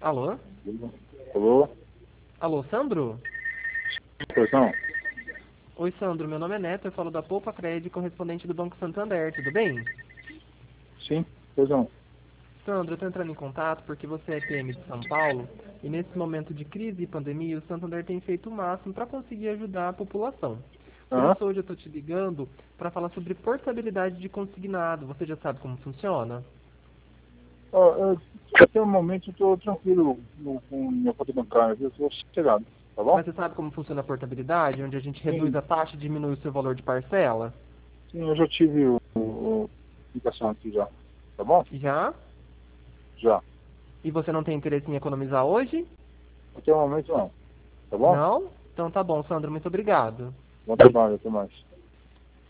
Alô? Alô? Alô, Sandro? Pois não? Oi, Sandro. Meu nome é Neto. Eu falo da Poupa Crédito, correspondente do Banco Santander. Tudo bem? Sim, pois não. Sandro, eu estou entrando em contato porque você é PM de São Paulo e nesse momento de crise e pandemia, o Santander tem feito o máximo para conseguir ajudar a população. Por Aham. isso, hoje eu estou te ligando para falar sobre portabilidade de consignado. Você já sabe como funciona? Até o momento eu estou tranquilo com minha conta bancária, viu? Estou sossegado, tá bom? Mas você sabe como funciona a portabilidade, onde a gente reduz Sim, a taxa e diminui o seu valor de parcela? sim, eu já tive o indicação aqui já, tá bom? Já? Já. E você não tem interesse em economizar hoje? Até o momento não, tá bom? Não? Então tá bom, Sandro. Muito obrigado. Bom trabalho, até mais.